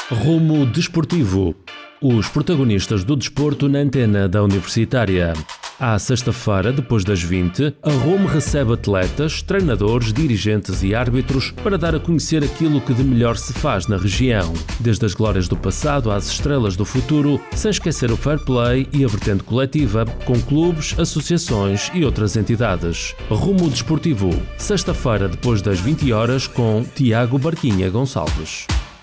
Rumo Desportivo. Os protagonistas do desporto na antena da Universitária. À sexta-feira, depois das 20, a Rumo recebe atletas, treinadores, dirigentes e árbitros para dar a conhecer aquilo que de melhor se faz na região. Desde as glórias do passado às estrelas do futuro, sem esquecer o fair play e a vertente coletiva, com clubes, associações e outras entidades. Rumo Desportivo. Sexta-feira, depois das 20 horas, com Tiago Barquinha Gonçalves.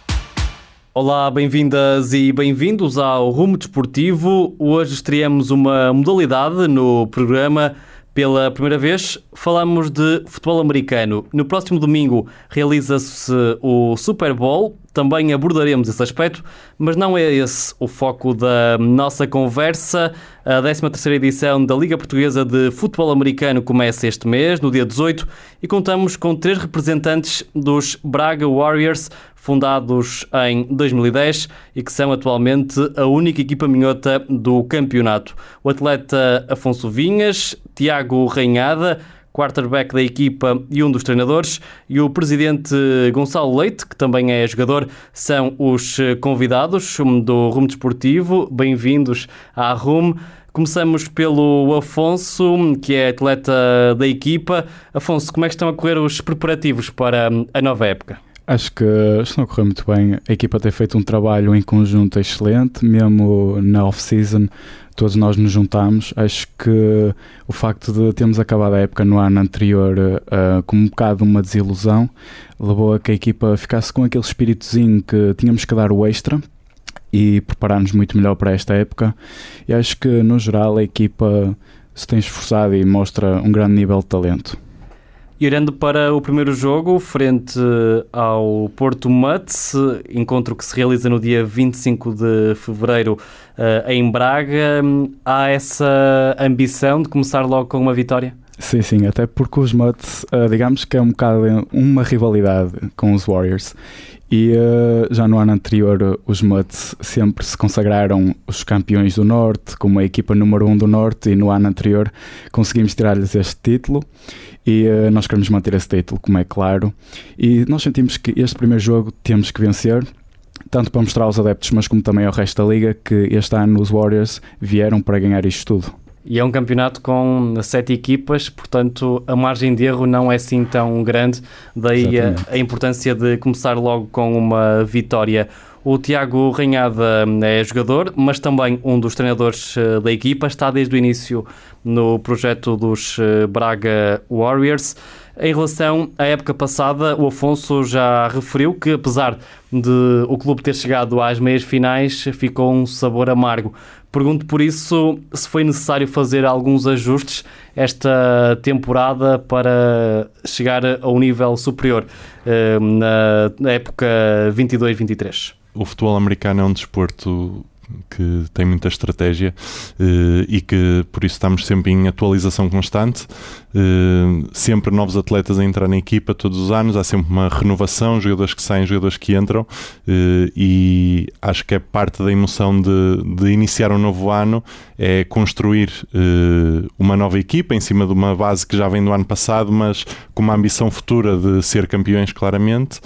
Olá, bem-vindas e bem-vindos ao Rumo Desportivo. Hoje estreamos uma modalidade no programa. Pela primeira vez, falamos de futebol americano. No próximo domingo realiza-se o Super Bowl. Também abordaremos esse aspecto, mas não é esse o foco da nossa conversa. A 13ª edição da Liga Portuguesa de Futebol Americano começa este mês, no dia 18, e contamos com 3 representantes dos Braga Warriors, fundados em 2010 e que são atualmente a única equipa minhota do campeonato. O atleta Afonso Vinhas, Tiago Ranhada, quarterback da equipa e um dos treinadores, e o presidente Gonçalo Leite, que também é jogador, são os convidados do Rumo Desportivo. Bem-vindos à Rumo. Começamos pelo Afonso, que é atleta da equipa. Afonso, como é que estão a correr os preparativos para a nova época? Acho que estão a correr muito bem. A equipa tem feito um trabalho em conjunto excelente, mesmo na off-season. Todos nós nos juntamos. Acho que o facto de termos acabado a época no ano anterior com um bocado uma desilusão levou a que a equipa ficasse com aquele espíritozinho que tínhamos que dar o extra e preparar-nos muito melhor para esta época. E acho que, no geral, a equipa se tem esforçado e mostra um grande nível de talento. E olhando para o primeiro jogo, frente ao Porto Mutts, encontro que se realiza no dia 25 de fevereiro em Braga, há essa ambição de começar logo com uma vitória? Sim, até porque os Mutts, digamos que é um bocado uma rivalidade com os Warriors. E já no ano anterior os Mutts sempre se consagraram os campeões do Norte, como a equipa número 1 do Norte, e no ano anterior conseguimos tirar-lhes este título e nós queremos manter esse título, como é claro, e nós sentimos que este primeiro jogo temos que vencer, tanto para mostrar aos adeptos, mas como também ao resto da liga, que este ano os Warriors vieram para ganhar isto tudo. E é um campeonato com 7 equipas, portanto a margem de erro não é assim tão grande, daí a importância de começar logo com uma vitória. O Tiago Ranhada é jogador, mas também um dos treinadores da equipa, está desde o início no projeto dos Braga Warriors. Em relação à época passada, o Afonso já referiu que, apesar de o clube ter chegado às meias finais, ficou um sabor amargo. Pergunto por isso se foi necessário fazer alguns ajustes esta temporada para chegar a um nível superior na época 22-23. O futebol americano é um desporto que tem muita estratégia e que por isso estamos sempre em atualização constante, sempre novos atletas a entrar na equipa todos os anos, há sempre uma renovação, jogadores que saem, jogadores que entram, e acho que é parte da emoção de iniciar um novo ano, é construir uma nova equipa em cima de uma base que já vem do ano passado, mas com uma ambição futura de ser campeões claramente,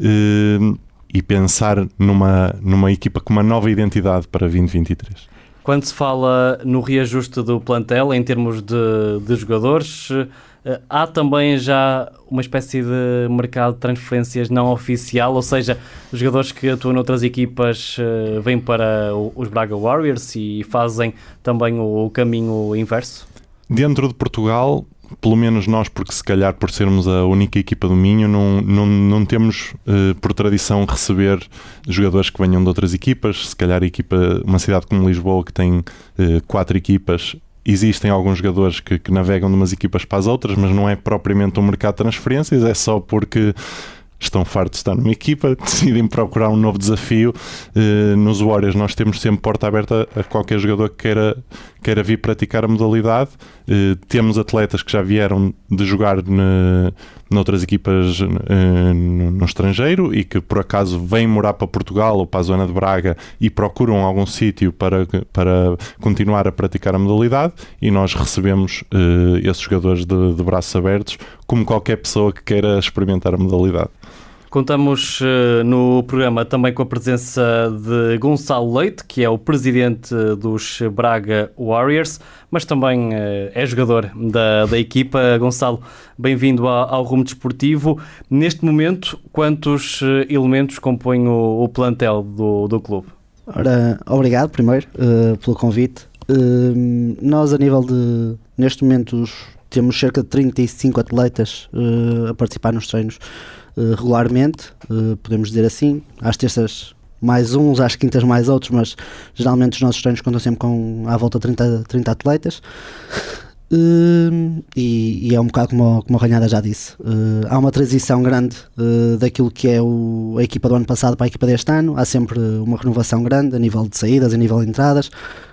e pensar numa equipa com uma nova identidade para 2023. Quando se fala no reajuste do plantel, em termos de jogadores, há também já uma espécie de mercado de transferências não oficial, ou seja, os jogadores que atuam noutras equipas vêm para os Braga Warriors e fazem também o caminho inverso? Dentro de Portugal, pelo menos nós, porque se calhar por sermos a única equipa do Minho, não temos por tradição receber jogadores que venham de outras equipas. Se calhar uma cidade como Lisboa, que tem 4 equipas, existem alguns jogadores que navegam de umas equipas para as outras, mas não é propriamente um mercado de transferências, é só porque estão fartos de estar numa equipa, decidem procurar um novo desafio. Nos Warriors nós temos sempre porta aberta a qualquer jogador que queira vir praticar a modalidade. Temos atletas que já vieram de jogar noutras equipas no estrangeiro e que por acaso vêm morar para Portugal ou para a zona de Braga e procuram algum sítio para continuar a praticar a modalidade, e nós recebemos esses jogadores de braços abertos, como qualquer pessoa que queira experimentar a modalidade. Contamos no programa também com a presença de Gonçalo Leite, que é o presidente dos Braga Warriors, mas também é jogador da equipa. Gonçalo, bem-vindo ao Rumo Desportivo. Neste momento, quantos elementos compõem o plantel do clube? Ora, obrigado primeiro pelo convite. Nós, a nível de... Neste momento, temos cerca de 35 atletas a participar nos treinos regularmente, podemos dizer assim. Às terças mais uns, às quintas mais outros, mas geralmente os nossos treinos contam sempre com à volta de 30 atletas. E é um bocado como a Ranhada já disse. Há uma transição grande daquilo que é a equipa do ano passado para a equipa deste ano. Há sempre uma renovação grande a nível de saídas, a nível de entradas.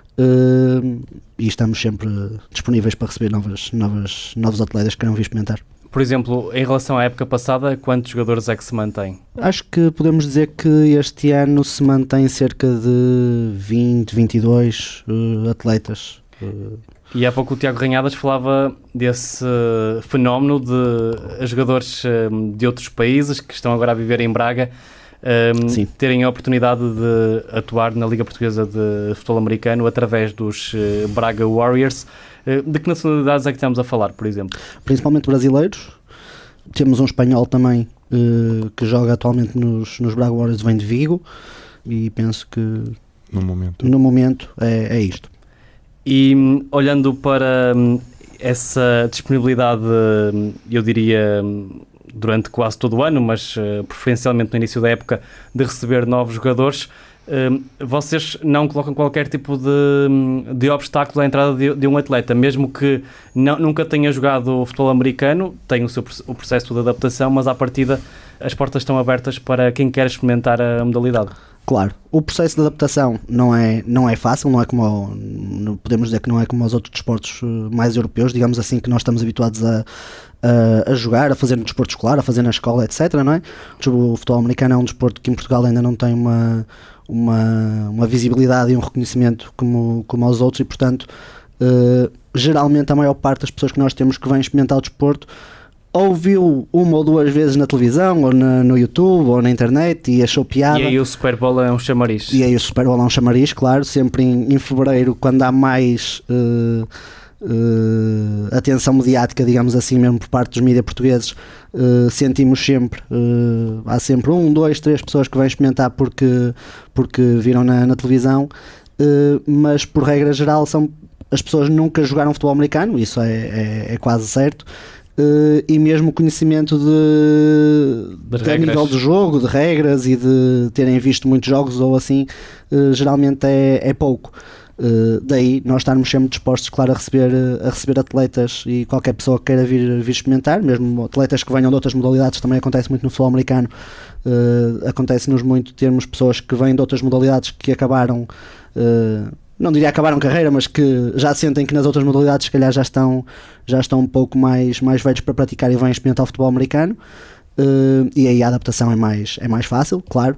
E estamos sempre disponíveis para receber novos atletas que queiram vir experimentar. Por exemplo, em relação à época passada, quantos jogadores é que se mantém? Acho que podemos dizer que este ano se mantém cerca de 20, 22 atletas. E há pouco o Tiago Ranhadas falava desse fenómeno de jogadores de outros países que estão agora a viver em Braga terem a oportunidade de atuar na Liga Portuguesa de Futebol Americano através dos Braga Warriors. De que nacionalidades é que estamos a falar, por exemplo? Principalmente brasileiros. Temos um espanhol também que joga atualmente nos Braga Warriors, vem de Vigo, e penso que no momento é isto. E olhando para essa disponibilidade, eu diria durante quase todo o ano, mas preferencialmente no início da época, de receber novos jogadores, vocês não colocam qualquer tipo de obstáculo à entrada de um atleta, mesmo que nunca tenha jogado futebol americano, tem o processo de adaptação, mas à partida as portas estão abertas para quem quer experimentar a modalidade. Claro, o processo de adaptação não é fácil, não é como podemos dizer que não é como os outros desportos mais europeus, digamos assim, que nós estamos habituados a jogar, a fazer no desporto escolar, a fazer na escola, etc, não é? O futebol americano é um desporto que em Portugal ainda não tem uma visibilidade e um reconhecimento como aos outros, e portanto geralmente a maior parte das pessoas que nós temos que vêm experimentar o desporto ouviu uma ou duas vezes na televisão, ou no YouTube, ou na internet, e achou piada. E aí o Super Bowl é um chamariz. E aí o Super Bowl é um chamariz, claro, sempre em fevereiro, quando há mais atenção mediática, digamos assim, mesmo por parte dos mídias portugueses, sentimos sempre, há sempre 1, 2, 3 pessoas que vêm experimentar porque viram na televisão, mas por regra geral as pessoas nunca jogaram futebol americano, isso é quase certo. E mesmo o conhecimento de nível de jogo, de regras e de terem visto muitos jogos ou assim, geralmente é pouco. Daí nós estarmos sempre dispostos, claro, a receber atletas e qualquer pessoa que queira vir experimentar, mesmo atletas que venham de outras modalidades. Também acontece muito no futebol americano, acontece-nos muito termos pessoas que vêm de outras modalidades que acabaram, não diria acabaram carreira, mas que já sentem que nas outras modalidades se calhar já estão um pouco mais velhos para praticar e vêm experimentar o futebol americano, e aí a adaptação é mais fácil, claro.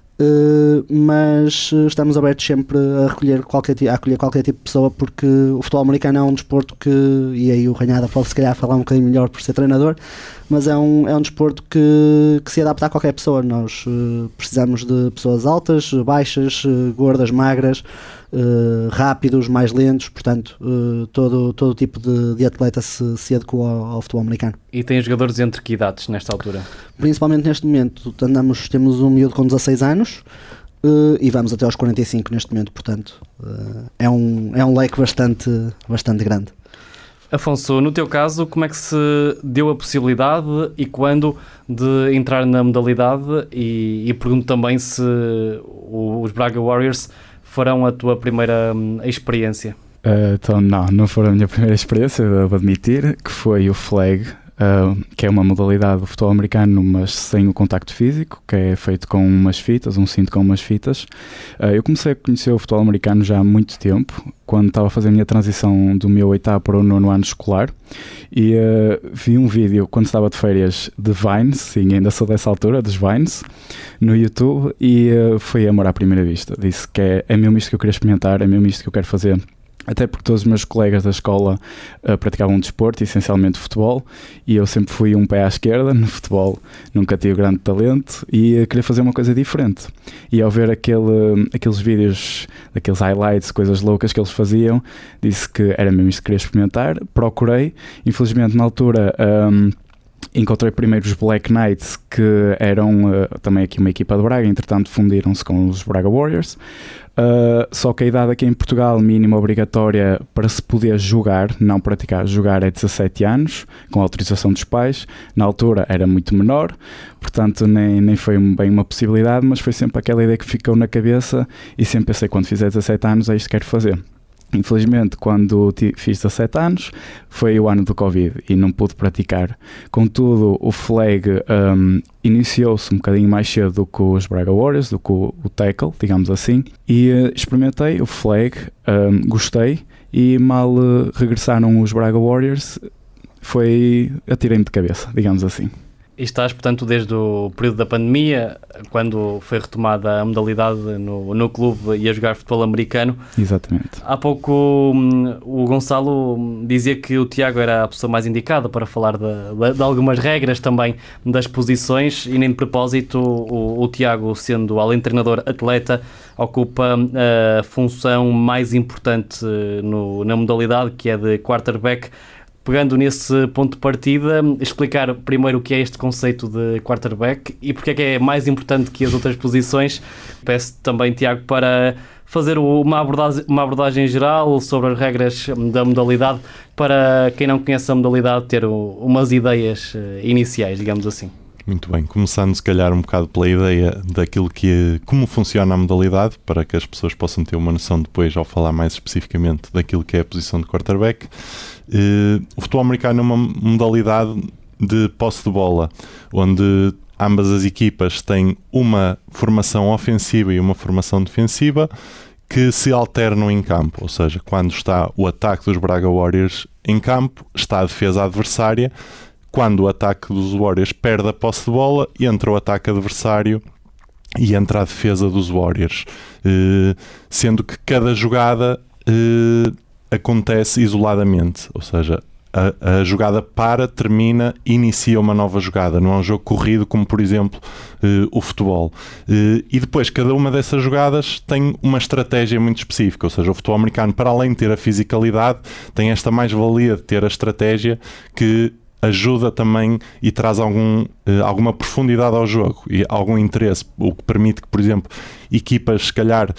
Mas estamos abertos sempre a acolher qualquer tipo de pessoa, porque o futebol americano é um desporto que, e aí o Ranhada pode se calhar falar um bocadinho melhor por ser treinador, mas é um desporto que se adapta a qualquer pessoa. Nós precisamos de pessoas altas, baixas, gordas, magras, rápidos, mais lentos, portanto todo tipo de atleta se adequa ao futebol americano. E tem jogadores entre que idades nesta altura? Principalmente neste momento temos um miúdo com 16 anos e vamos até aos 45 neste momento, portanto é um leque bastante grande. Afonso, no teu caso, como é que se deu a possibilidade e quando de entrar na modalidade, e pergunto também se os Braga Warriors foram a tua primeira experiência? Então não foi a minha primeira experiência, devo admitir, que foi o flag, que é uma modalidade do futebol americano, mas sem o contacto físico, que é feito com umas fitas, um cinto com umas fitas. Eu comecei a conhecer o futebol americano já há muito tempo, quando estava a fazer a minha transição do meu 8º para o 9º ano escolar, e vi um vídeo quando estava de férias de Vines, sim, ainda sou dessa altura, dos Vines, no YouTube, e foi amor à primeira vista. Disse que é mesmo isto que eu queria experimentar, é mesmo isto que eu quero fazer até porque todos os meus colegas da escola praticavam desporto, essencialmente futebol, e eu sempre fui um pé à esquerda no futebol, nunca tive grande talento e queria fazer uma coisa diferente. E ao ver aqueles vídeos, aqueles highlights, coisas loucas que eles faziam, disse que era mesmo isso que queria experimentar, procurei, infelizmente na altura encontrei primeiro os Black Knights, que eram também aqui uma equipa de Braga, entretanto fundiram-se com os Braga Warriors. Só que a idade aqui em Portugal mínima obrigatória para se poder jogar, não praticar, jogar é 17 anos, com autorização dos pais. Na altura era muito menor, portanto nem foi bem uma possibilidade, mas foi sempre aquela ideia que ficou na cabeça e sempre pensei, quando fizer 17 anos é isto que quero fazer. Infelizmente, quando fiz 17 anos, foi o ano do Covid e não pude praticar. Contudo, o flag iniciou-se um bocadinho mais cedo do que os Braga Warriors, do que o tackle, digamos assim, e experimentei o flag, gostei, e mal regressaram os Braga Warriors, atirei-me de cabeça, digamos assim. E estás, portanto, desde o período da pandemia, quando foi retomada a modalidade no clube e a jogar futebol americano. Exatamente. Há pouco o Gonçalo dizia que o Tiago era a pessoa mais indicada para falar de algumas regras também das posições, e nem de propósito o Tiago, sendo além de treinador, atleta, ocupa a função mais importante na modalidade, que é de quarterback. Pegando nesse ponto de partida, explicar primeiro o que é este conceito de quarterback e porque é que é mais importante que as outras posições. Peço também, Tiago, para fazer uma abordagem geral sobre as regras da modalidade, para quem não conhece a modalidade ter umas ideias iniciais, digamos assim. Muito bem, começando se calhar um bocado pela ideia daquilo como funciona a modalidade, para que as pessoas possam ter uma noção depois, ao falar mais especificamente daquilo que é a posição de quarterback. O futebol americano é uma modalidade de posse de bola, onde ambas as equipas têm uma formação ofensiva e uma formação defensiva que se alternam em campo, ou seja, quando está o ataque dos Braga Warriors em campo, está a defesa adversária. Quando o ataque dos Warriors perde a posse de bola, entra o ataque adversário e entra a defesa dos Warriors, sendo que cada jogada acontece isoladamente, ou seja, a jogada termina, inicia uma nova jogada, não é um jogo corrido como, por exemplo, o futebol. E depois, cada uma dessas jogadas tem uma estratégia muito específica, ou seja, o futebol americano, para além de ter a fisicalidade, tem esta mais-valia de ter a estratégia que ajuda também e traz alguma profundidade ao jogo e algum interesse, o que permite que, por exemplo, equipas, se calhar,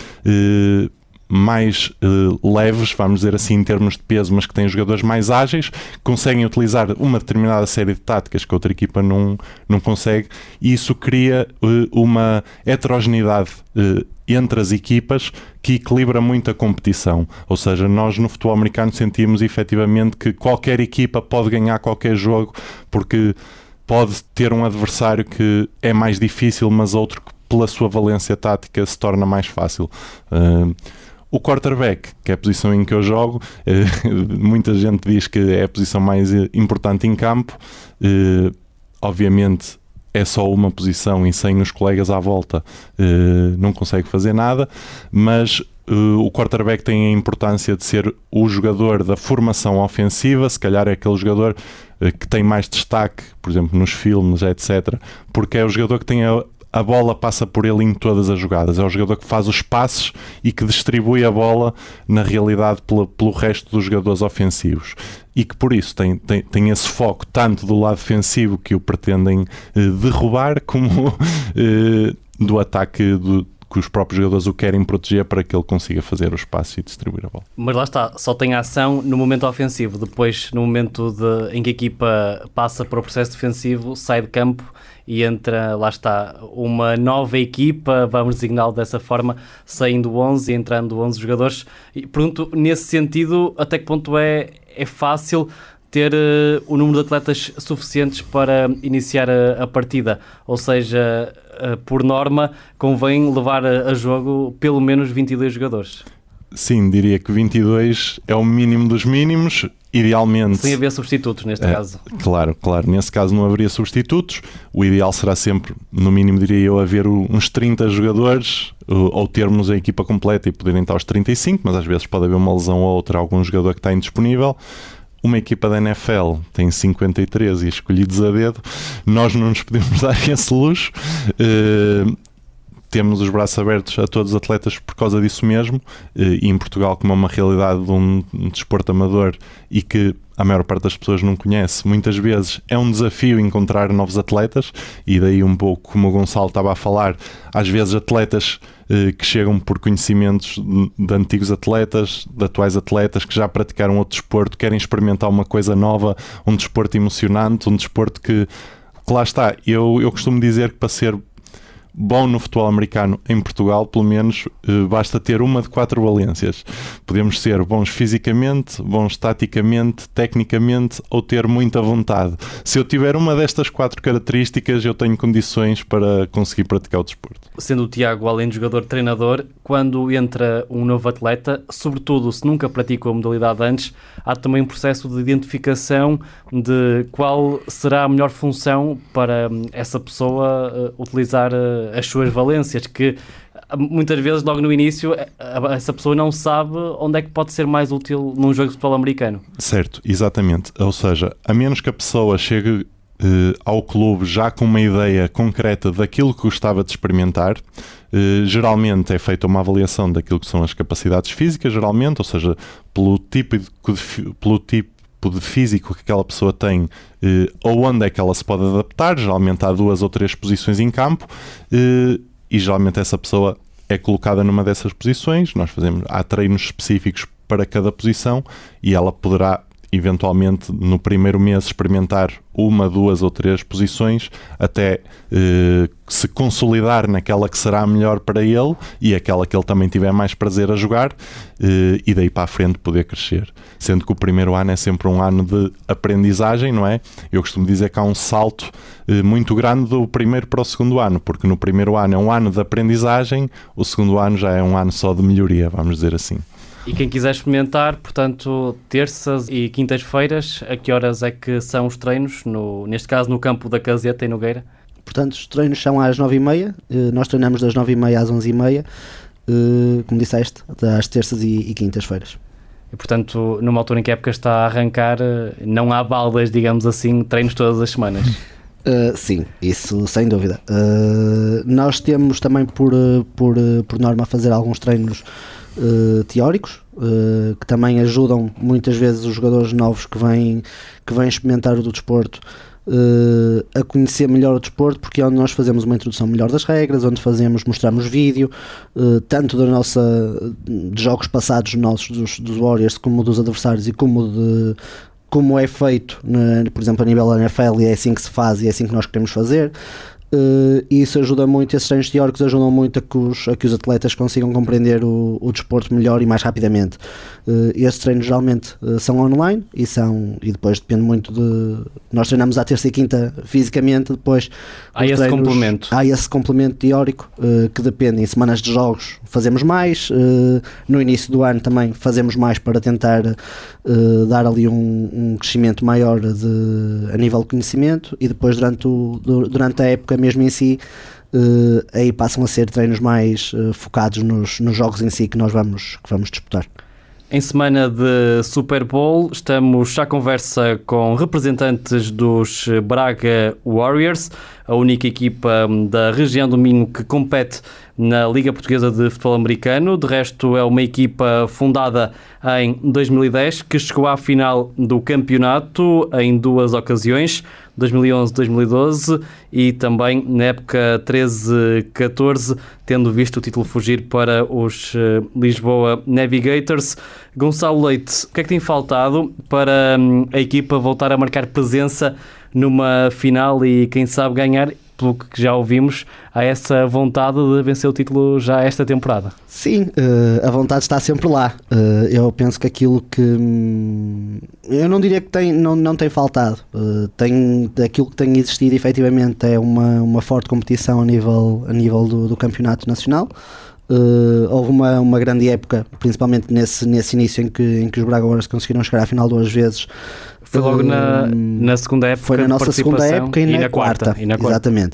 mais leves, vamos dizer assim, em termos de peso, mas que têm jogadores mais ágeis, conseguem utilizar uma determinada série de táticas que outra equipa não consegue, e isso cria uma heterogeneidade entre as equipas que equilibra muito a competição. Ou seja, nós no futebol americano sentimos efetivamente que qualquer equipa pode ganhar qualquer jogo, porque pode ter um adversário que é mais difícil, mas outro que pela sua valência tática se torna mais fácil. O quarterback, que é a posição em que eu jogo, muita gente diz que é a posição mais importante em campo. Obviamente é só uma posição e sem os colegas à volta não consegue fazer nada, mas o quarterback tem a importância de ser o jogador da formação ofensiva, se calhar é aquele jogador que tem mais destaque, por exemplo, nos filmes, etc., porque é o jogador que tem a bola passa por ele em todas as jogadas. É o jogador que faz os passes e que distribui a bola, na realidade, pelo resto dos jogadores ofensivos. E que, por isso, tem esse foco tanto do lado defensivo, que o pretendem derrubar, como do ataque que os próprios jogadores o querem proteger para que ele consiga fazer os passes e distribuir a bola. Mas lá está, só tem ação no momento ofensivo. Depois, no momento em que a equipa passa para o processo defensivo, sai de campo e entra, lá está, uma nova equipa, vamos designá-lo dessa forma, saindo 11 e entrando 11 jogadores. E pergunto, nesse sentido, até que ponto é fácil ter o número de atletas suficientes para iniciar a partida? Ou seja, por norma, convém levar a jogo pelo menos 22 jogadores. Sim, diria que 22 é o mínimo dos mínimos, idealmente. Sem haver substitutos, neste caso. Claro, nesse caso não haveria substitutos. O ideal será sempre, no mínimo diria eu, haver uns 30 jogadores ou termos a equipa completa e poderem estar aos 35, mas às vezes pode haver uma lesão ou outra, algum jogador que está indisponível. Uma equipa da NFL tem 53 e escolhidos a dedo, nós não nos podemos dar esse luxo. Temos os braços abertos a todos os atletas por causa disso mesmo, e em Portugal, como é uma realidade de um desporto amador e que a maior parte das pessoas não conhece, muitas vezes é um desafio encontrar novos atletas, e daí um pouco como o Gonçalo estava a falar, às vezes atletas que chegam por conhecimentos de antigos atletas, de atuais atletas que já praticaram outro desporto, querem experimentar uma coisa nova, um desporto emocionante, um desporto que lá está. Eu costumo dizer que para ser bom no futebol americano em Portugal, pelo menos, basta ter uma de 4 valências. Podemos ser bons fisicamente, bons taticamente, tecnicamente, ou ter muita vontade. Se eu tiver uma destas 4 características, eu tenho condições para conseguir praticar o desporto. Sendo o Tiago, além de jogador-treinador, quando entra um novo atleta, sobretudo se nunca praticou a modalidade antes, há também um processo de identificação de qual será a melhor função para essa pessoa utilizar as suas valências, que muitas vezes logo no início essa pessoa não sabe onde é que pode ser mais útil num jogo de futebol americano. Certo, exatamente. Ou seja, a menos que a pessoa chegue ao clube já com uma ideia concreta daquilo que gostava de experimentar, geralmente é feita uma avaliação daquilo que são as capacidades físicas, geralmente, ou seja, pelo tipo de físico que aquela pessoa tem, ou onde é que ela se pode adaptar. Geralmente há 2 ou 3 posições em campo, e geralmente essa pessoa é colocada numa dessas posições. Há treinos específicos para cada posição, e ela poderá eventualmente no primeiro mês experimentar 1, 2 ou 3 posições até se consolidar naquela que será a melhor para ele e aquela que ele também tiver mais prazer a jogar, e daí para a frente poder crescer. Sendo que o primeiro ano é sempre um ano de aprendizagem, não é? Eu costumo dizer que há um salto muito grande do primeiro para o segundo ano, porque no primeiro ano é um ano de aprendizagem, o segundo ano já é um ano só de melhoria, vamos dizer assim. E quem quiser experimentar, portanto, terças e quintas-feiras, a que horas é que são os treinos? Neste caso, no campo da Caseta, em Nogueira? Portanto, os treinos são às 9h30, nós treinamos das 9h30 às 11h30, como disseste, às terças e quintas-feiras. E, portanto, numa altura em que a época está a arrancar, não há baldas, digamos assim, treinos todas as semanas? Sim, isso sem dúvida. Nós temos também por norma a fazer alguns treinos teóricos, que também ajudam muitas vezes os jogadores novos que vêm experimentar o desporto a conhecer melhor o desporto, porque é onde nós fazemos uma introdução melhor das regras, onde mostramos vídeo, tanto de jogos passados nossos dos Warriors, como dos adversários, e como é feito, por exemplo, a nível da NFL, e é assim que se faz e é assim que nós queremos fazer. E isso ajuda muito, esses treinos teóricos ajudam muito a que os atletas consigam compreender o desporto melhor e mais rapidamente. Estes treinos geralmente são online e depois depende muito nós treinamos à terça e quinta fisicamente, depois há esse complemento teórico, que depende. Em semanas de jogos fazemos mais, no início do ano também fazemos mais para tentar dar ali um crescimento maior a nível de conhecimento, e depois durante a época mesmo em si, aí passam a ser treinos mais focados nos jogos em si que vamos disputar. Em semana de Super Bowl, estamos à conversa com representantes dos Braga Warriors, a única equipa da região do Minho que compete na Liga Portuguesa de Futebol Americano. De resto, é uma equipa fundada em 2010, que chegou à final do campeonato em 2 ocasiões, 2011-2012 e também na época 13-14, tendo visto o título fugir para os Lisboa Navigators. Gonçalo Leite, o que é que tem faltado para a equipa voltar a marcar presença numa final e, quem sabe, ganhar? Pelo que já ouvimos, há essa vontade de vencer o título já esta temporada. Sim, a vontade está sempre lá. Eu penso que aquilo que... eu não diria que não tem faltado. Aquilo que tem existido, efetivamente, é uma forte competição a nível do campeonato nacional. Houve uma grande época, principalmente nesse início em que os Braga Warriors conseguiram chegar à final 2 vezes. Foi logo na segunda época. Foi na nossa segunda época e na quarta. Exatamente.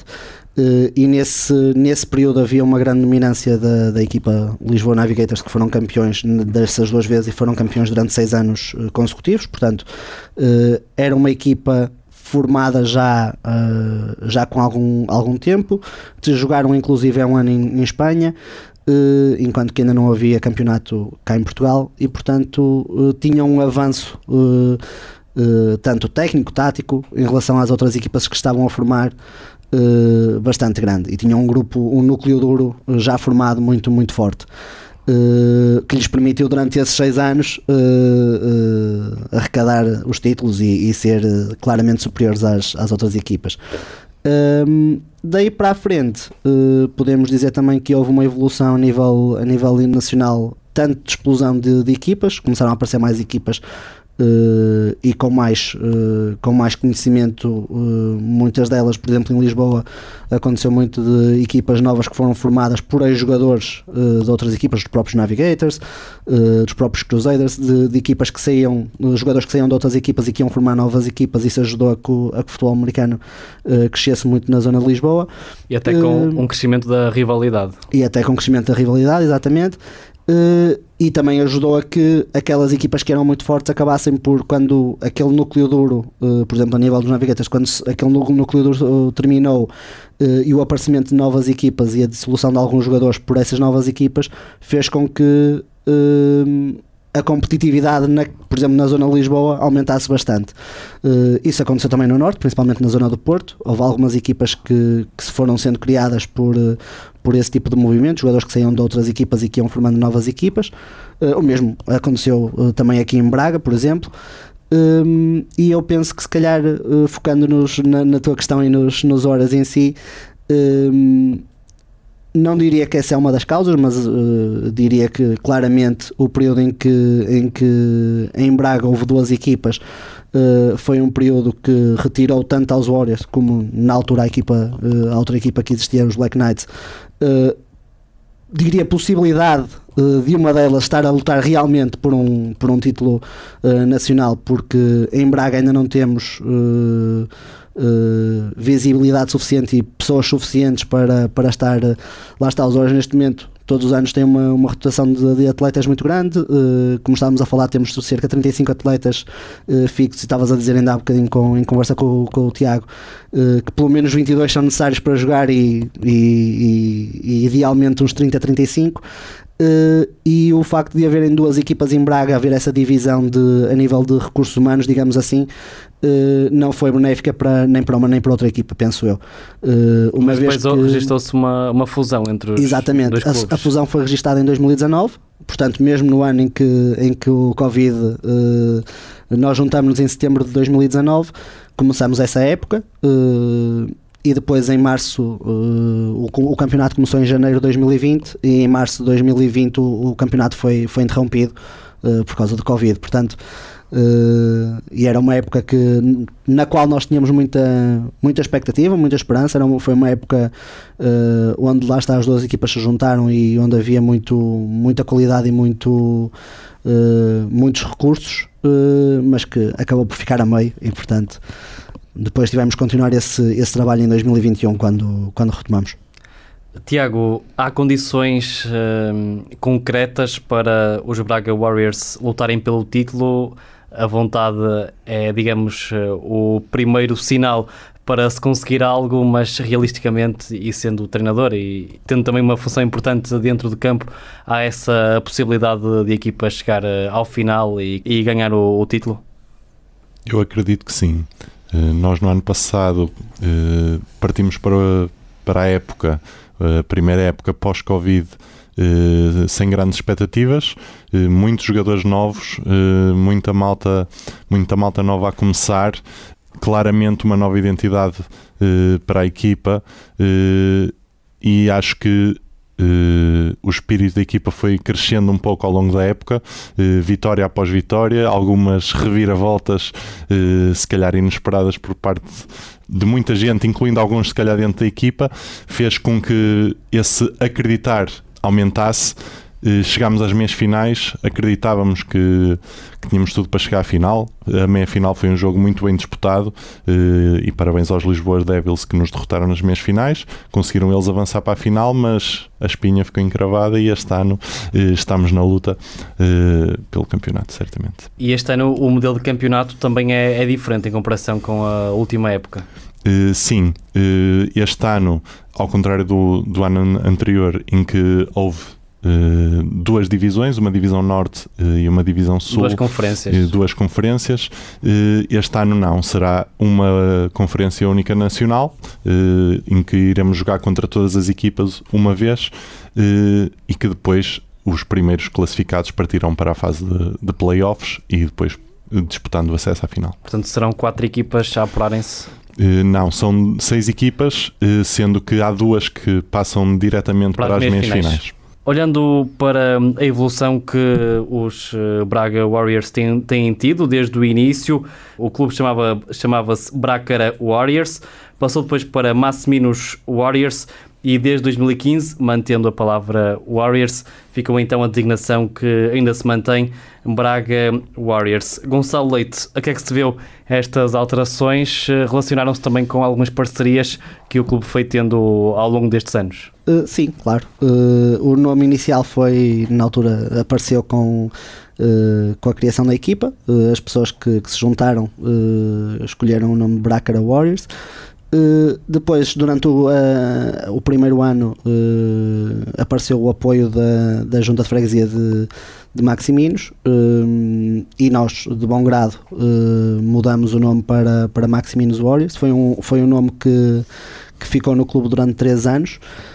E nesse período havia uma grande dominância da equipa Lisboa Navigators, que foram campeões dessas 2 vezes e foram campeões durante 6 anos consecutivos. Portanto, era uma equipa formada já com algum tempo. Jogaram inclusive um ano em Espanha, enquanto que ainda não havia campeonato cá em Portugal, e portanto tinham um avanço tanto técnico, tático, em relação às outras equipas que estavam a formar, bastante grande, e tinham um núcleo duro já formado muito, muito forte, que lhes permitiu durante esses 6 anos arrecadar os títulos e ser claramente superiores às outras equipas. Daí para a frente, podemos dizer também que houve uma evolução a nível nacional, tanto de explosão de equipas, começaram a aparecer mais equipas e com mais conhecimento. Muitas delas, por exemplo, em Lisboa, aconteceu muito de equipas novas que foram formadas por ex-jogadores de outras equipas, dos próprios Navigators, dos próprios Crusaders, de equipas que saíam, jogadores que saíam de outras equipas e que iam formar novas equipas. Isso ajudou a que o futebol americano crescesse muito na zona de Lisboa. E até com um crescimento da rivalidade. Exatamente. E também ajudou a que aquelas equipas que eram muito fortes acabassem por, quando aquele núcleo duro, por exemplo, a nível dos Navigators, quando aquele núcleo duro terminou, e o aparecimento de novas equipas e a dissolução de alguns jogadores por essas novas equipas, fez com que a competitividade, por exemplo, na zona de Lisboa, aumentasse bastante. Isso aconteceu também no Norte, principalmente na zona do Porto. Houve algumas equipas que se foram sendo criadas por esse tipo de movimento, jogadores que saíam de outras equipas e que iam formando novas equipas. O mesmo aconteceu também aqui em Braga, por exemplo. E eu penso que, se calhar, focando-nos na tua questão e nos horas em si, não diria que essa é uma das causas, mas diria que claramente o período em que em Braga houve 2 equipas foi um período que retirou tanto aos Warriors como na altura a outra equipa que existia, os Black Knights, diria possibilidade de uma delas estar a lutar realmente por um título nacional, porque em Braga ainda não temos visibilidade suficiente e pessoas suficientes para estar lá. Está, os Warriors neste momento todos os anos têm uma rotação de atletas muito grande. Como estávamos a falar, temos cerca de 35 atletas fixos, e estavas a dizer ainda há bocadinho em conversa com o Tiago, que pelo menos 22 são necessários para jogar e idealmente uns 30 a 35. E o facto de haverem 2 equipas em Braga, haver essa divisão a nível de recursos humanos, digamos assim, não foi benéfica nem para uma nem para outra equipa, penso eu. Mas depois registou-se uma fusão entre os Exatamente, dois clubes. A fusão foi registada em 2019, portanto mesmo no ano em que o Covid, nós juntámos-nos em setembro de 2019, começamos essa época. E depois em março o campeonato começou em janeiro de 2020, e em março de 2020 o campeonato foi interrompido por causa do Covid. Portanto, e era uma época na qual nós tínhamos muita expectativa, muita esperança. Foi uma época onde lá está, as 2 equipas se juntaram e onde havia muita qualidade e muitos recursos, mas que acabou por ficar a meio, e portanto depois tivemos que continuar esse trabalho em 2021 quando retomamos. Tiago, há condições concretas para os Braga Warriors lutarem pelo título? A vontade é, digamos, o primeiro sinal para se conseguir algo, mas realisticamente, e sendo o treinador e tendo também uma função importante dentro do campo, há essa possibilidade de a equipa chegar ao final e ganhar o título? Eu acredito que sim. Nós no ano passado partimos para a época, a primeira época pós-Covid, sem grandes expectativas, muitos jogadores novos, muita malta nova a começar, claramente uma nova identidade para a equipa, e acho que o espírito da equipa foi crescendo um pouco ao longo da época, vitória após vitória, algumas reviravoltas se calhar inesperadas por parte de muita gente, incluindo alguns se calhar dentro da equipa, fez com que esse acreditar aumentasse, chegámos às meias finais, acreditávamos que tínhamos tudo para chegar à final. A meia final foi um jogo muito bem disputado, e parabéns aos Lisboa Devils que nos derrotaram nas meias finais. Conseguiram eles avançar para a final, mas a espinha ficou encravada e este ano estamos na luta pelo campeonato, certamente. E este ano o modelo de campeonato também é diferente em comparação com a última época? Sim, este ano, ao contrário do ano anterior, em que houve duas divisões, uma divisão norte e uma divisão sul, duas conferências. Este ano não, será uma conferência única nacional, em que iremos jogar contra todas as equipas uma vez, e que depois os primeiros classificados partirão para a fase de playoffs e depois disputando o acesso à final. Portanto, serão 4 equipas a apurarem-se? Não, são 6 equipas, sendo que há 2 que passam diretamente para as meias finais. Olhando para a evolução que os Braga Warriors têm tido desde o início, o clube chamava-se Bracara Warriors, passou depois para Massiminos Warriors e desde 2015, mantendo a palavra Warriors, ficou então a designação que ainda se mantém, Braga Warriors. Gonçalo Leite, a que é que se deveu estas alterações? Relacionaram-se também com algumas parcerias que o clube foi tendo ao longo destes anos? Sim, claro. O nome inicial foi, na altura, apareceu com a criação da equipa. As pessoas que se juntaram escolheram o nome de Bracara Warriors. Depois, durante o primeiro ano, apareceu o apoio da Junta de Freguesia de Maximinos, e nós, de bom grado, mudamos o nome para Maximinos Warriors. Foi um nome que ficou no clube durante 3 anos.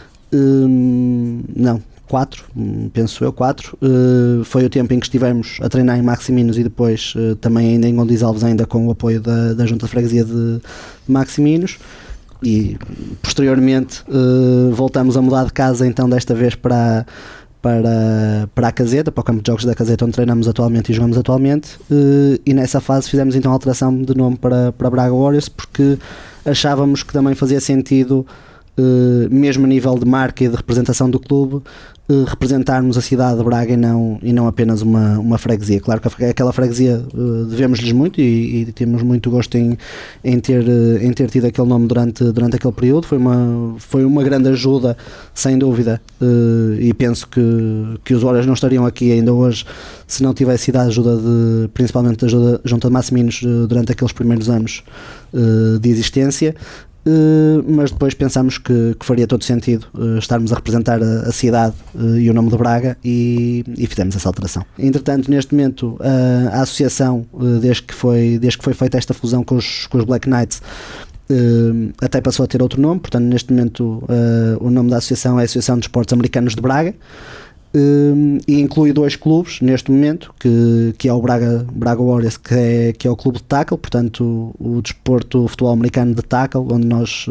Não, 4, penso eu, 4. Foi o tempo em que estivemos a treinar em Maximinos e depois também ainda em Gondis Alves, ainda com o apoio da Junta de Freguesia de Maximinos, e posteriormente voltamos a mudar de casa, então desta vez para a Caseta, para o campo de jogos da Caseta, onde treinamos atualmente e jogamos atualmente, e nessa fase fizemos então a alteração de nome para Braga Warriors, porque achávamos que também fazia sentido, mesmo a nível de marca e de representação do clube, representarmos a cidade de Braga e não apenas uma freguesia. Claro que aquela freguesia devemos-lhes muito e temos muito gosto em ter tido aquele nome durante aquele período. Foi uma grande ajuda, sem dúvida, e penso que os Warriors não estariam aqui ainda hoje se não tivesse sido a ajuda principalmente da Junta de Massiminos durante aqueles primeiros anos de existência. Mas depois pensámos que faria todo sentido estarmos a representar a cidade e o nome de Braga, e fizemos essa alteração. Entretanto, neste momento, a associação, desde que foi feita esta fusão com os Black Knights, até passou a ter outro nome. Portanto, neste momento, o nome da associação é a Associação de Desportos Americanos de Braga, e inclui 2 clubes neste momento, que é o Braga Warriors, que é o clube de tackle, portanto o desporto, o futebol americano de tackle, onde nós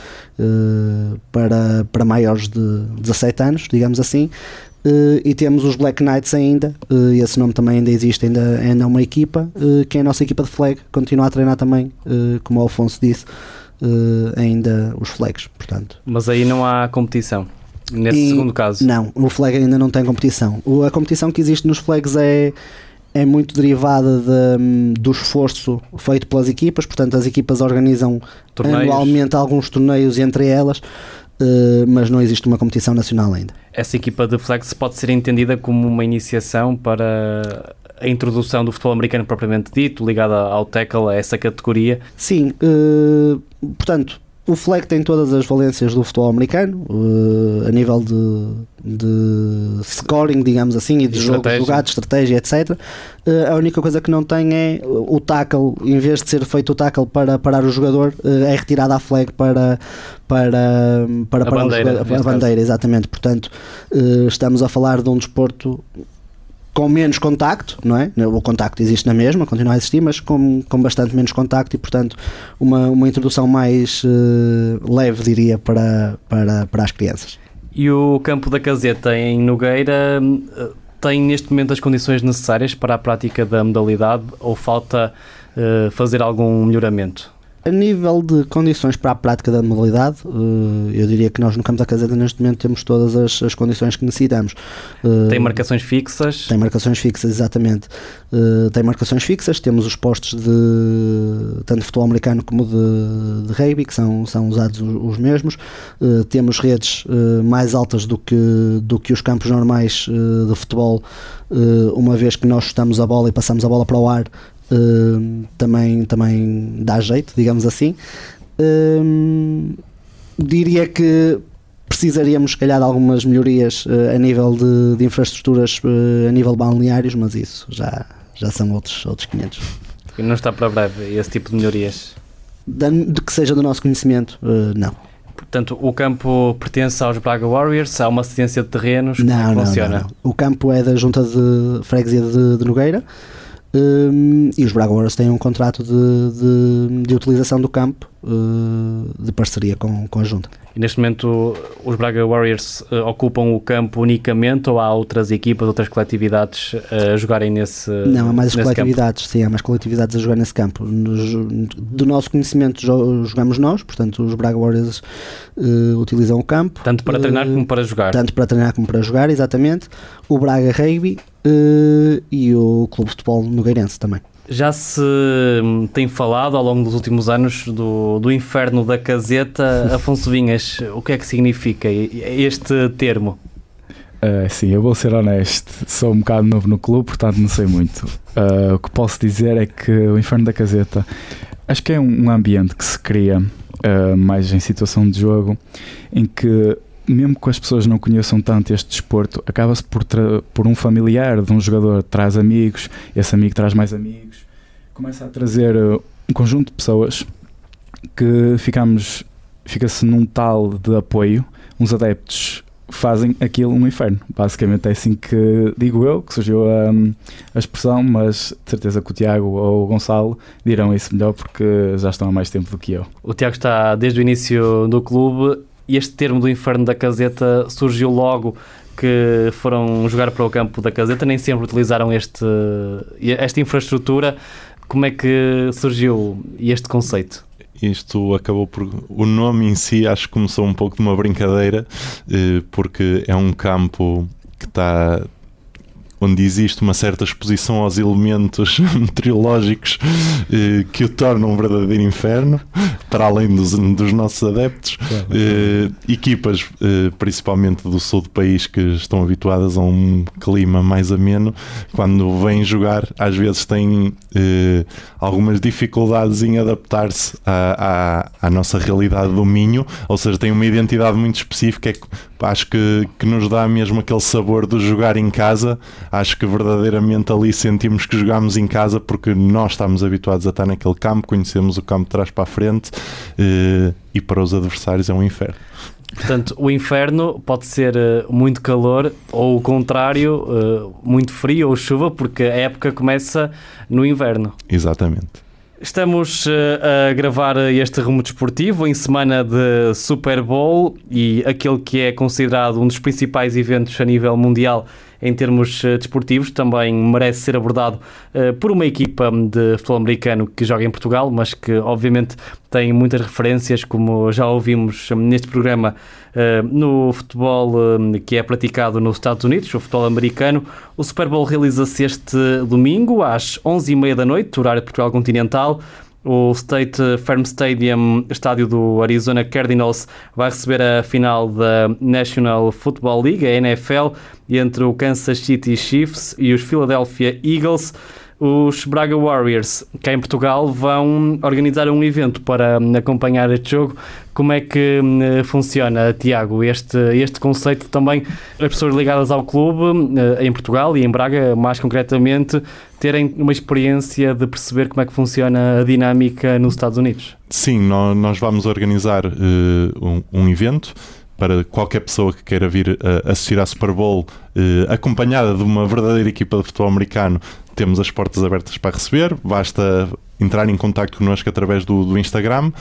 para maiores de 17 anos, digamos assim, e temos os Black Knights ainda, esse nome também ainda existe, ainda é uma equipa, que é a nossa equipa de flag, continua a treinar também, como o Alfonso disse, ainda os flags, portanto. Mas aí não há competição? Nesse segundo caso? Não, o flag ainda não tem competição. A competição que existe nos flags é muito derivada do esforço feito pelas equipas. Portanto, as equipas organizam anualmente alguns torneios entre elas, mas não existe uma competição nacional ainda. Essa equipa de flags pode ser entendida como uma iniciação para a introdução do futebol americano propriamente dito, ligada ao tackle, a essa categoria? Sim, portanto, o flag tem todas as valências do futebol americano, a nível de scoring, digamos assim, e de jogo jogado, estratégia, etc. A única coisa que não tem é o tackle. Em vez de ser feito o tackle para parar o jogador, é retirada a flag para a bandeira, exatamente. Portanto, estamos a falar de um desporto com menos contacto, não é? O contacto existe na mesma, continua a existir, mas com bastante menos contacto, e portanto uma introdução mais leve, diria, para as crianças. E o campo da Caseta em Nogueira tem neste momento as condições necessárias para a prática da modalidade, ou falta fazer algum melhoramento? A nível de condições para a prática da modalidade, eu diria que nós no campo da Caseta neste momento temos todas as condições que necessitamos. Tem marcações fixas? Tem marcações fixas, exatamente. Tem marcações fixas, temos os postos tanto de futebol americano como de rugby, que são usados os mesmos. Temos redes mais altas do que os campos normais de futebol, uma vez que nós chutamos a bola e passamos a bola para o ar. Também dá jeito, digamos assim. Diria que precisaríamos, se calhar, de algumas melhorias a nível de infraestruturas, a nível balneários, mas isso já são outros 500. E não está para breve esse tipo de melhorias? De que seja do nosso conhecimento, não. Portanto, o campo pertence aos Braga Warriors? Há uma cedência de terrenos? Não, como funciona? Não. O campo é da Junta de Freguesia de Nogueira. E os Braga Warriors têm um contrato de utilização do campo de parceria com a Junta. E neste momento os Braga Warriors ocupam o campo unicamente ou há outras equipas, outras coletividades a jogarem nesse campo? Não, há mais coletividades, sim, há mais coletividades a jogar nesse campo. Do nosso conhecimento jogamos nós, portanto os Braga Warriors utilizam o campo. Tanto para treinar como para jogar? Tanto para treinar como para jogar, exatamente. O Braga Rugby e o Clube de Futebol Nogueirense também. Já se tem falado ao longo dos últimos anos do inferno da Caseta. Afonso Vinhas, o que é que significa este termo? Sim, eu vou ser honesto, sou um bocado novo no clube, portanto não sei muito. O que posso dizer é que o inferno da Caseta, acho que é um ambiente que se cria mais em situação de jogo, em que mesmo que as pessoas não conheçam tanto este desporto, acaba-se por um familiar de um jogador traz amigos, esse amigo traz mais amigos, começa a trazer um conjunto de pessoas que fica-se num tal de apoio, uns adeptos fazem aquilo um inferno. Basicamente é assim que digo eu, que surgiu a expressão, mas de certeza que o Tiago ou o Gonçalo dirão isso melhor porque já estão há mais tempo do que eu. O Tiago está desde o início do clube. E este termo do inferno da Caseta surgiu logo que foram jogar para o campo da Caseta, nem sempre utilizaram esta infraestrutura. Como é que surgiu este conceito? Isto acabou por... O nome em si acho que começou um pouco de uma brincadeira, porque é um campo que está... onde existe uma certa exposição aos elementos meteorológicos que o tornam um verdadeiro inferno, para além dos nossos adeptos. Equipas, principalmente do sul do país, que estão habituadas a um clima mais ameno, quando vêm jogar, às vezes têm algumas dificuldades em adaptar-se à nossa realidade do Minho, ou seja, têm uma identidade muito específica. Acho que nos dá mesmo aquele sabor de jogar em casa. Acho que verdadeiramente ali sentimos que jogamos em casa porque nós estamos habituados a estar naquele campo, conhecemos o campo de trás para a frente, e para os adversários é um inferno. Portanto, o inferno pode ser muito calor ou o contrário, muito frio ou chuva, porque a época começa no inverno. Exatamente. Estamos a gravar este rumo desportivo em semana de Super Bowl e aquele que é considerado um dos principais eventos a nível mundial em termos desportivos também merece ser abordado por uma equipa de futebol americano que joga em Portugal, mas que obviamente tem muitas referências, como já ouvimos neste programa, no futebol que é praticado nos Estados Unidos, o futebol americano. O Super Bowl realiza-se este domingo às 11h30 da noite, horário de Portugal continental. O State Farm Stadium, estádio do Arizona Cardinals, vai receber a final da National Football League, a NFL, entre o Kansas City Chiefs e os Philadelphia Eagles. Os Braga Warriors, cá em Portugal, vão organizar um evento para acompanhar este jogo. Como é que funciona, Tiago, este conceito também, as pessoas ligadas ao clube em Portugal e em Braga, mais concretamente, terem uma experiência de perceber como é que funciona a dinâmica nos Estados Unidos? Sim, nós vamos organizar um evento para qualquer pessoa que queira vir assistir à Super Bowl acompanhada de uma verdadeira equipa de futebol americano. Temos as portas abertas para receber, basta entrar em contacto connosco através do Instagram.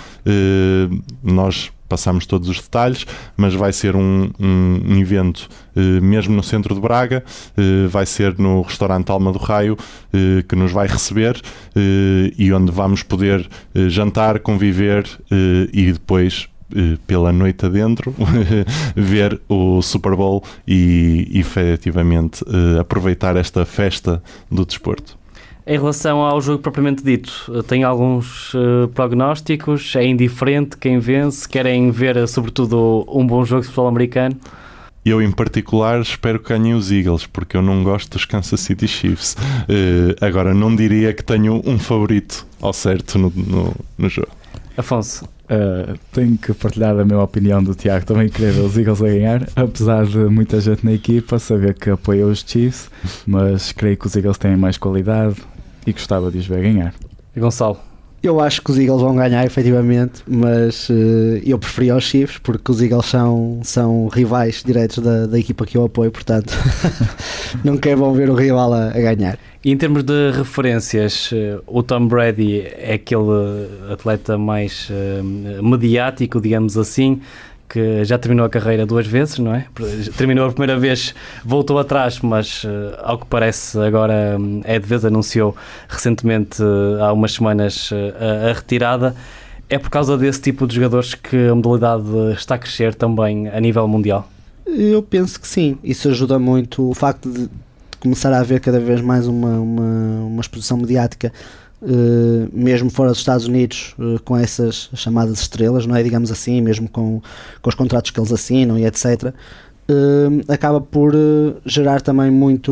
Nós passamos todos os detalhes, mas vai ser um evento mesmo no centro de Braga, vai ser no restaurante Alma do Raio, que nos vai receber e onde vamos poder jantar, conviver e depois pela noite adentro ver o Super Bowl e efetivamente aproveitar esta festa do desporto. Em relação ao jogo propriamente dito, tem alguns prognósticos? É indiferente quem vence? Querem ver, sobretudo, um bom jogo de futebol americano? Eu, em particular, espero que ganhem os Eagles, porque eu não gosto dos Kansas City Chiefs. Agora, não diria que tenho um favorito ao certo no jogo. Afonso? Tenho que partilhar a minha opinião do Tiago. Também querer ver os Eagles a ganhar, apesar de muita gente na equipa saber que apoia os Chiefs, mas creio que os Eagles têm mais qualidade e gostava de os ver ganhar. E Gonçalo? Eu acho que os Eagles vão ganhar, efetivamente, mas eu preferia os Chiefs, porque os Eagles são rivais diretos da equipa que eu apoio, portanto não quero ver o rival a ganhar. E em termos de referências, o Tom Brady é aquele atleta mais mediático, digamos assim, que já terminou a carreira 2 vezes, não é? Terminou a primeira vez, voltou atrás, mas ao que parece agora Ed Vez anunciou recentemente, há umas semanas, a retirada. É por causa desse tipo de jogadores que a modalidade está a crescer também a nível mundial? Eu penso que sim, isso ajuda muito, o facto de começar a haver cada vez mais uma exposição mediática, mesmo fora dos Estados Unidos, com essas chamadas estrelas, não é? Digamos assim, mesmo com os contratos que eles assinam e etc. Acaba por gerar também muita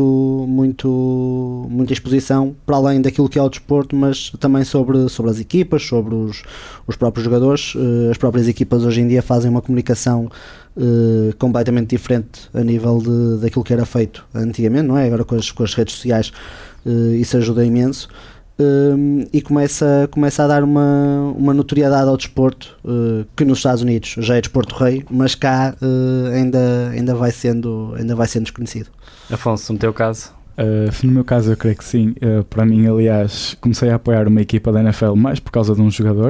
exposição para além daquilo que é o desporto, mas também sobre as equipas, sobre os próprios jogadores. As próprias equipas hoje em dia fazem uma comunicação completamente diferente a nível daquilo que era feito antigamente, não é? Agora com as redes sociais isso ajuda imenso. E começa a dar uma notoriedade ao desporto que nos Estados Unidos já é desporto rei, mas cá ainda vai sendo desconhecido. Afonso, no teu caso? No meu caso eu creio que sim. Para mim, aliás, comecei a apoiar uma equipa da NFL mais por causa de um jogador.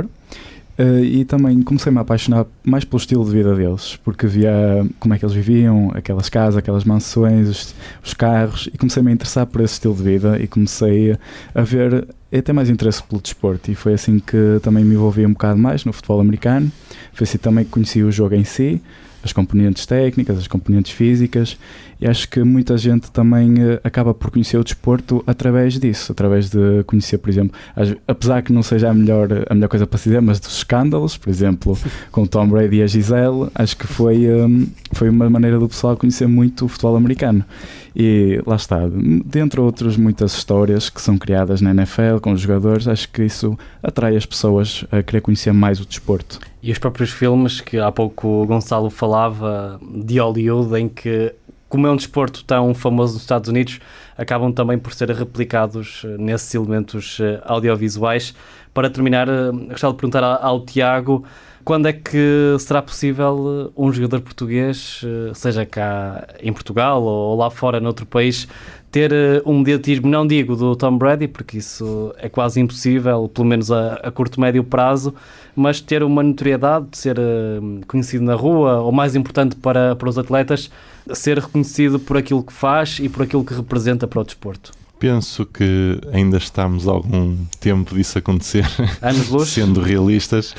E também comecei-me a apaixonar mais pelo estilo de vida deles, porque via como é que eles viviam, aquelas casas, aquelas mansões, os carros, e comecei-me a interessar por esse estilo de vida e comecei a ver até mais interesse pelo desporto, e foi assim que também me envolvi um bocado mais no futebol americano. Foi assim também que conheci o jogo em si, as componentes técnicas, as componentes físicas, e acho que muita gente também acaba por conhecer o desporto através disso, através de conhecer, por exemplo, apesar que não seja a melhor coisa para se dizer, mas dos escândalos, por exemplo, com o Tom Brady e a Gisele, acho que foi uma maneira do pessoal conhecer muito o futebol americano. E lá está, dentre outras muitas histórias que são criadas na NFL com os jogadores, acho que isso atrai as pessoas a querer conhecer mais o desporto. E os próprios filmes que há pouco o Gonçalo falava de Hollywood, em que, como é um desporto tão famoso nos Estados Unidos, acabam também por ser replicados nesses elementos audiovisuais. Para terminar, gostava de perguntar ao Tiago, quando é que será possível um jogador português, seja cá em Portugal ou lá fora, noutro país, ter um mediatismo, não digo do Tom Brady, porque isso é quase impossível, pelo menos a curto, médio prazo, mas ter uma notoriedade, de ser conhecido na rua, ou mais importante para os atletas, ser reconhecido por aquilo que faz e por aquilo que representa para o desporto? Penso que ainda estamos há algum tempo disso acontecer, sendo realistas.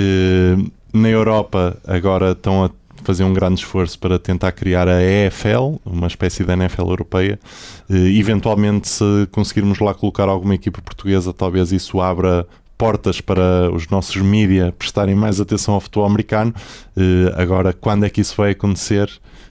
Na Europa agora estão a fazer um grande esforço para tentar criar a EFL, uma espécie de NFL europeia. Eventualmente, se conseguirmos lá colocar alguma equipa portuguesa, talvez isso abra portas para os nossos mídia prestarem mais atenção ao futebol americano. Agora, quando é que isso vai acontecer?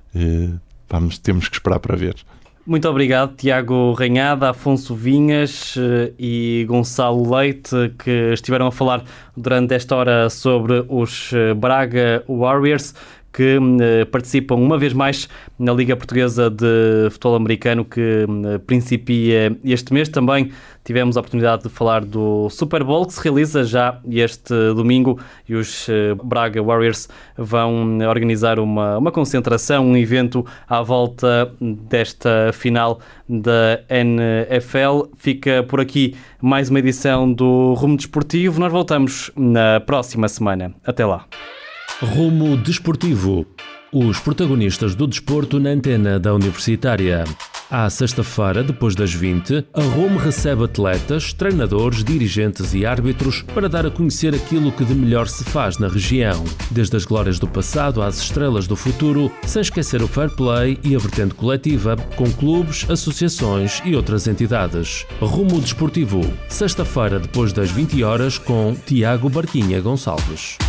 Temos que esperar para ver. Muito obrigado, Tiago Ranhada, Afonso Vinhas e Gonçalo Leite, que estiveram a falar durante esta hora sobre os Braga Warriors, que participam uma vez mais na Liga Portuguesa de Futebol Americano, que principia este mês. Também tivemos a oportunidade de falar do Super Bowl, que se realiza já este domingo, e os Braga Warriors vão organizar uma concentração, um evento à volta desta final da NFL. Fica por aqui mais uma edição do Rumo Desportivo. Nós voltamos na próxima semana. Até lá. Rumo Desportivo. Os protagonistas do desporto na antena da Universitária. À sexta-feira, depois das 20, a Rome recebe atletas, treinadores, dirigentes e árbitros para dar a conhecer aquilo que de melhor se faz na região. Desde as glórias do passado às estrelas do futuro, sem esquecer o fair play e a vertente coletiva, com clubes, associações e outras entidades. Rumo Desportivo, sexta-feira, depois das 20 horas, com Tiago Barquinha Gonçalves.